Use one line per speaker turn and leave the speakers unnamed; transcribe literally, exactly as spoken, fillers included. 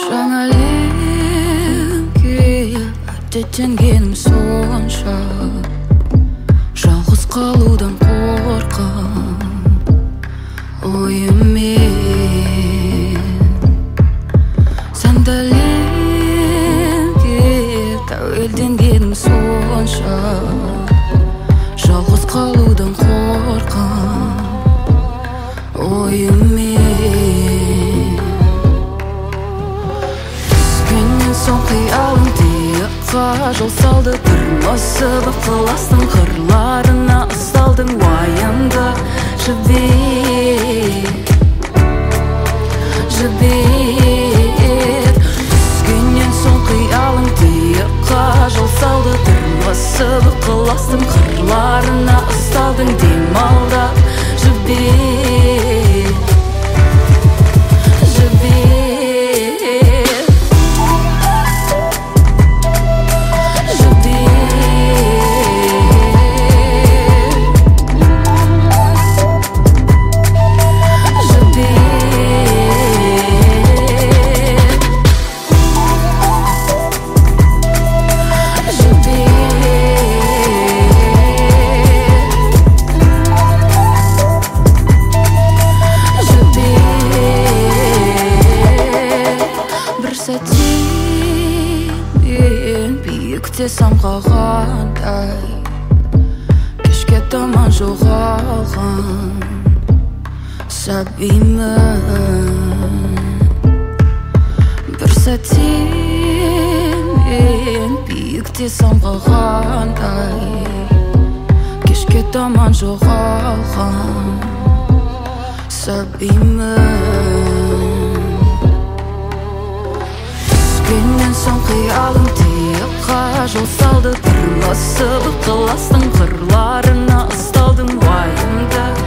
жаңа әлемге әдеттенгенім сонша, жалғыз қалудан қорқам ойыммен. Сәндәлемге тәуелденгенім сонша, жалғыз қалудан қорқам ойыммен. Түскеннен соң қиялым тиыққа жол салды, тұрмысып ықыластың қырларына ұсталдың. Уайымды жібек, жібек. Түскеннен соң қиялым тиыққа жол салды, тұрмысып ықыластың қырларына ұсталдың. Демалда жібек, жібек, мен биікте самғағандай, кешке таман жоғалған сәбимін. Бір сәтте мен биікте самғағандай, кешке таман жоғалған сәбимін. Түскеннен соң қиялым тиыққа жол салды, тұрмысып ықыластың қырларына ұсталдым. Уайымды